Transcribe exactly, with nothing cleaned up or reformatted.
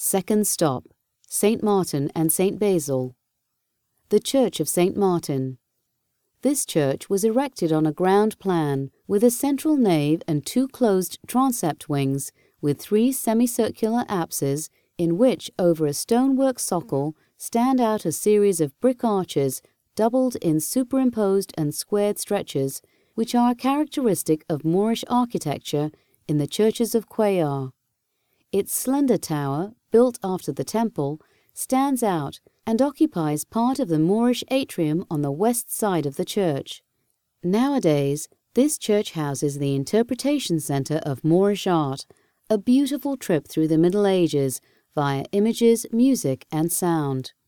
Second stop, Saint Martin and Saint Basil. The Church of Saint Martin. This church was erected on a ground plan, with a central nave and two closed transept wings, with three semicircular apses, in which, over a stonework socle, stand out a series of brick arches, doubled in superimposed and squared stretches, which are characteristic of Moorish architecture in the churches of Cuellar. Its slender tower, built after the temple, stands out and occupies part of the Moorish atrium on the west side of the church. Nowadays, this church houses the Interpretation Center of Moorish Art, a beautiful trip through the Middle Ages via images, music, and sound.